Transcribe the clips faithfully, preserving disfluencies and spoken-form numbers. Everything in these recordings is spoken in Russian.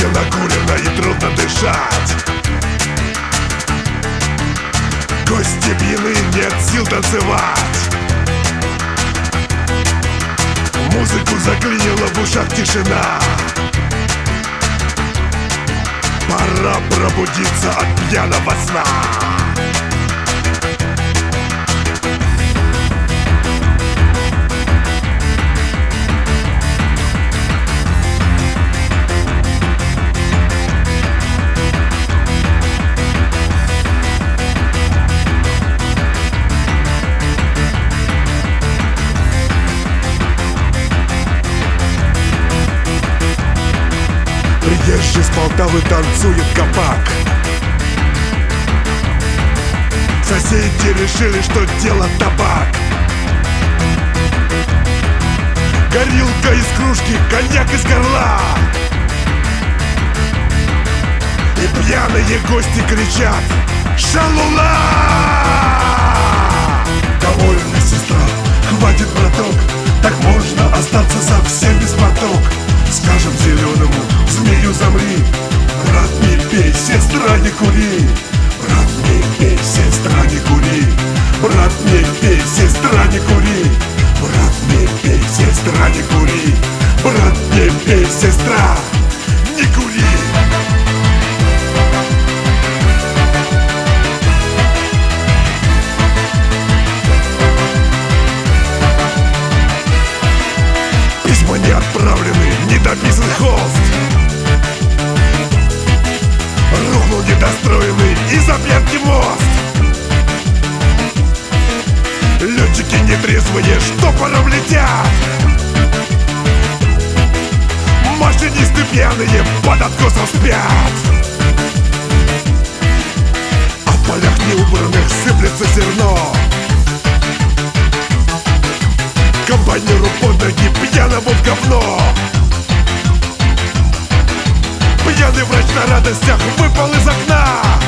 комнате накурено и трудно дышать. Гости пьяны, нет сил танцевать. Музыку заклинила, в ушах тишина. Пора пробудиться от пьяного сна. Приезжий с Полтавы танцует кабак. Соседи решили, что дело табак. Горилка из кружки, коньяк из горла. И пьяные гости кричат: шалула! Довольно, сестра, хватит, браток. Так можно остаться совсем без поток. Скажем зеленому змею замри. Брат, не пей, сестра, не кури. Брат, не пей, сестра, не кури. Брат, не пей, сестра, не кури. Брат, не пей, сестра, не кури. Брат, не пей, сестра, не кури. Письма не отправлены, недописан холст. Рухнул недостроенный из опятки мост. Летчики нетрезвые, что пором летят. Машинисты пьяные под откосом спят. А в полях неубранных сыплется зерно. Комбайнеру под ноги пьяному в говно. Пьяный врач на радостях выпал из окна.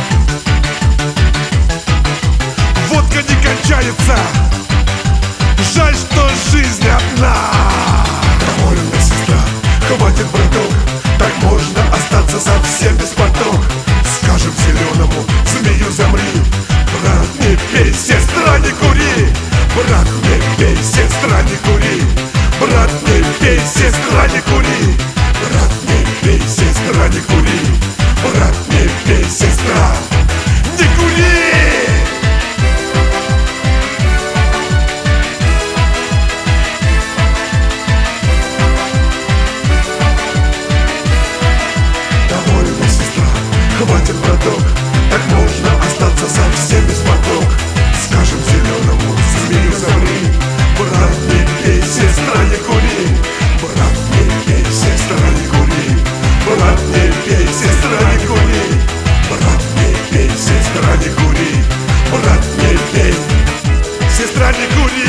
Водка не кончается, жаль, что жизнь одна. Довольно, сестра, хватит, браток. Так можно остаться совсем без поток. Скажем зеленому змею замри. Брат, не пей, сестра, не кури. Брат, не пей, сестра, не кури. Брат, не пей, сестра, не кури. Брат, не пей, сестра, не кури. Брат, не пей, сестра, не кури. Довольно, сестра, хватит, браток. Так можно остаться совсем без поток. Скажем зеленому змею замри. Брат, не пей, сестра, не кури. Брат, не пей, сестра, не кури. Брат, не пей, сестра, не кури. Брат, не пей, сестра, не кури. Брат, не пей, сестра, не кури.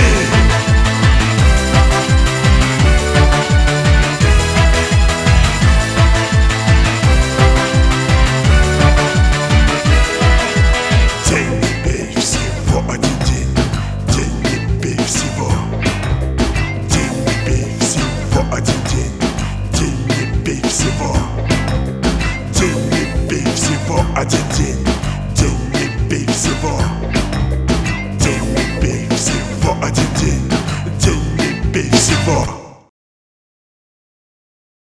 День не пей, всего один день. День не пей, всего. День не пей, всего один день. День не пей, всего. День не пей, всего один день.